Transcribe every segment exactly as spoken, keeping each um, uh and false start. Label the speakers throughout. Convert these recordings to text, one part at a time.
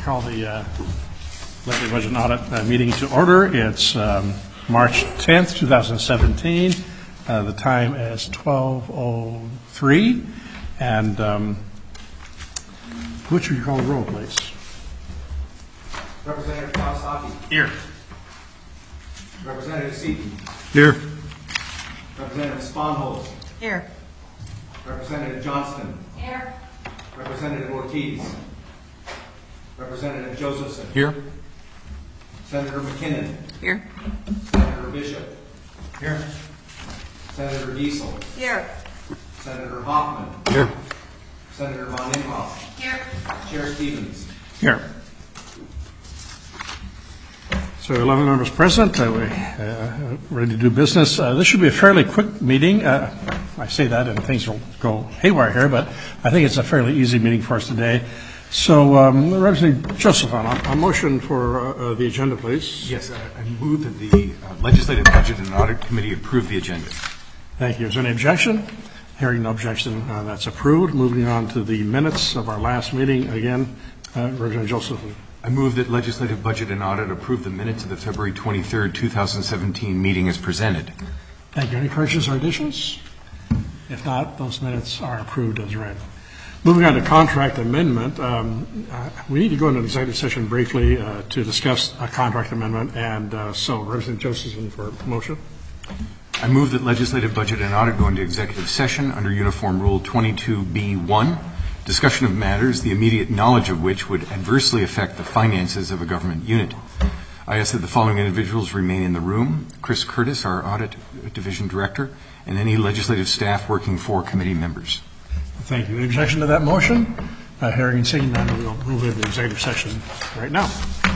Speaker 1: call the uh, Legislative Budget and Audit uh, meeting to order. It's um, March tenth, two thousand seventeen. Uh, the time is twelve oh three. And um, which would you call the roll, please?
Speaker 2: Representative Kawasaki.
Speaker 1: Here.
Speaker 2: Representative Seaton.
Speaker 1: Here.
Speaker 2: Representative Sponholz.
Speaker 3: Here.
Speaker 2: Representative Johnston.
Speaker 3: Here.
Speaker 2: Representative Ortiz. Representative Josephson.
Speaker 1: Here.
Speaker 2: Senator McKinnon.
Speaker 3: Here.
Speaker 2: Senator Bishop.
Speaker 1: Here.
Speaker 2: Senator Giesel.
Speaker 3: Here.
Speaker 2: Senator Hoffman.
Speaker 1: Here.
Speaker 2: Senator Von Imhoff.
Speaker 3: Here.
Speaker 2: Chair Stevens.
Speaker 1: Here. So eleven members present. Uh, we're uh, ready to do business. Uh, this should be a fairly quick meeting. Uh, I say that and things will go haywire here, but I think it's a fairly easy meeting for us today. So, um, Representative Joseph, on a motion for uh, uh, the agenda, please.
Speaker 4: Yes, I, I move that the uh, Legislative Budget and Audit Committee approve the agenda.
Speaker 1: Thank you. Is there any objection? Hearing no objection, uh, that's approved. Moving on to the minutes of our last meeting. Again, uh, Representative Joseph.
Speaker 4: I move that Legislative Budget and Audit approve the minutes of the February twenty-third, two thousand seventeen meeting as presented.
Speaker 1: Thank you. Any corrections or additions? If not, those minutes are approved as read. Moving on to contract amendment, um, uh, we need to go into an executive session briefly uh, to discuss a contract amendment, and uh, so Representative Josephson for motion.
Speaker 4: I move that Legislative Budget and Audit go into executive session under Uniform Rule twenty-two B one, discussion of matters the immediate knowledge of which would adversely affect the finances of a government unit. I ask that the following individuals remain in the room: Chris Curtis, our Audit Division Director, and any legislative staff working for committee members.
Speaker 1: Thank you. Any objection to that motion? Uh, hearing and seeing none, we'll move into executive session right now.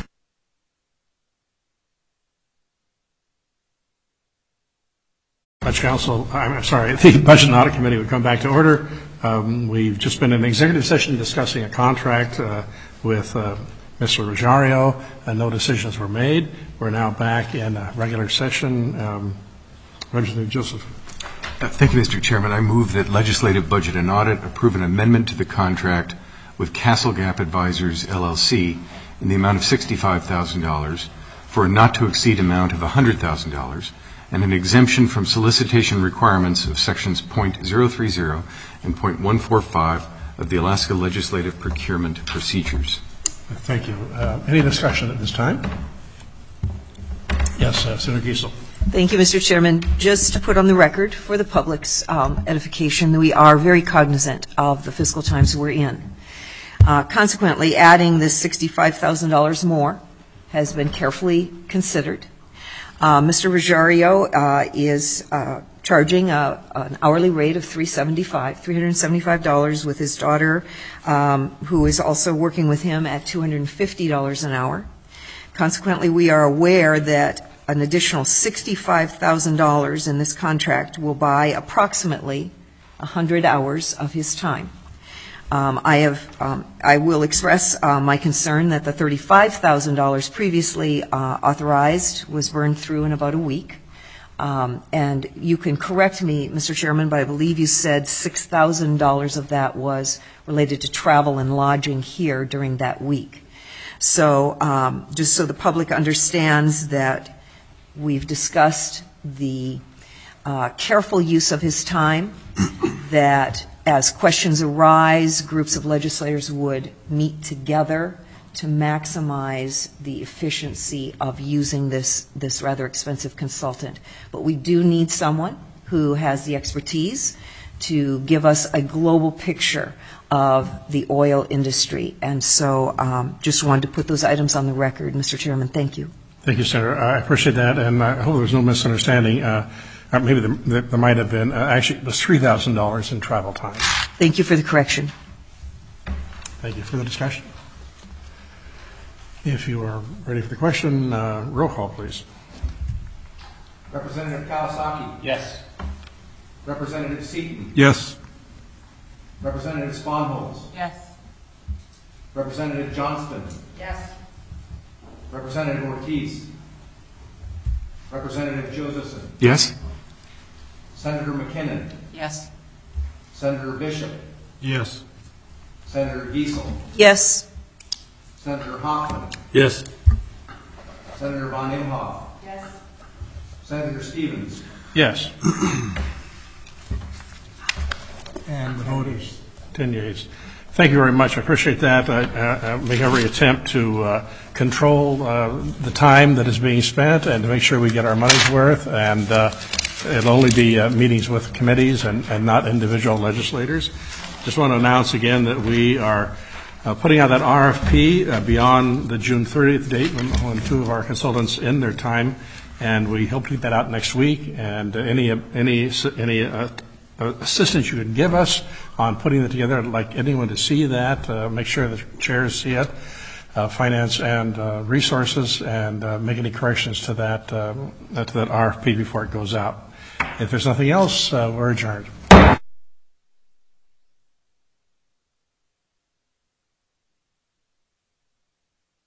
Speaker 1: Budget Council, I'm sorry, the Budget and Audit Committee would come back to order. Um, we've just been in executive session discussing a contract uh, with uh, Mister Rosario, and no decisions were made. We're now back in a regular session. Um, Representative Joseph.
Speaker 4: Uh, thank you, Mister Chairman. I move that Legislative Budget and Audit approve an amendment to the contract with Castle Gap Advisors, L L C, in the amount of sixty-five thousand dollars for a not-to-exceed amount of one hundred thousand dollars and an exemption from solicitation requirements of Sections point zero three zero and point one four five of the Alaska Legislative Procurement Procedures.
Speaker 1: Thank you. Uh, any discussion at this time? Yes, uh, Senator Giesel.
Speaker 3: Thank you, Mister Chairman. Just to put on the record for the public's um, edification, we are very cognizant of the fiscal times we're in. Uh, consequently, adding this sixty-five thousand dollars more has been carefully considered. Uh, Mister Rosario uh, is uh, charging a, an hourly rate of three hundred seventy-five dollars with his daughter, um, who is also working with him at two hundred fifty dollars an hour. Consequently, we are aware that an additional sixty-five thousand dollars in this contract will buy approximately one hundred hours of his time. Um, I have, um, I will express uh, my concern that the thirty-five thousand dollars previously uh, authorized was burned through in about a week. Um, and you can correct me, Mister Chairman, but I believe you said six thousand dollars of that was related to travel and lodging here during that week. So um, just so the public understands that we've discussed the uh, careful use of his time, that as questions arise, groups of legislators would meet together to maximize the efficiency of using this, this rather expensive consultant. But we do need someone who has the expertise to give us a global picture of the oil industry. And so um, just wanted to put those items on the record. Mister Chairman, thank you.
Speaker 1: Thank you, Senator. I appreciate that, and I hope there was no misunderstanding. Uh, maybe there, there might have been. Uh, actually, it was three thousand dollars in travel time.
Speaker 3: Thank you for the correction.
Speaker 1: Thank you for the discussion. If you are ready for the question, uh, roll call, please.
Speaker 2: Representative Kawasaki.
Speaker 1: Yes.
Speaker 2: Representative Seaton.
Speaker 1: Yes.
Speaker 2: Representative Sponholz.
Speaker 3: Yes.
Speaker 2: Representative Johnston.
Speaker 3: Yes.
Speaker 2: Representative Ortiz. Representative Josephson.
Speaker 4: Yes?
Speaker 2: Senator McKinnon.
Speaker 3: Yes.
Speaker 2: Senator Bishop.
Speaker 1: Yes.
Speaker 2: Senator Giesel.
Speaker 3: Yes.
Speaker 2: Senator Hoffman,
Speaker 1: Yes.
Speaker 2: Senator Von Imhoff,
Speaker 5: Yes.
Speaker 2: Senator Stevens,
Speaker 1: Yes. And the vote is ten yeas. Thank you very much. I appreciate that. I, I, I make every attempt to uh, control uh, the time that is being spent and to make sure we get our money's worth. And uh, it'll only be uh, meetings with committees and, and not individual legislators. Just want to announce again that we are uh, putting out that R F P uh, beyond the June thirtieth date when, when two of our consultants end their time, and we hope to get that out next week. And uh, any any any uh, assistance you can give us on putting it together, I'd like anyone to see that. Uh, make sure the chairs see it, uh, finance and uh, resources, and uh, make any corrections to that uh, to that R F P before it goes out. If there's nothing else, uh, we're adjourned.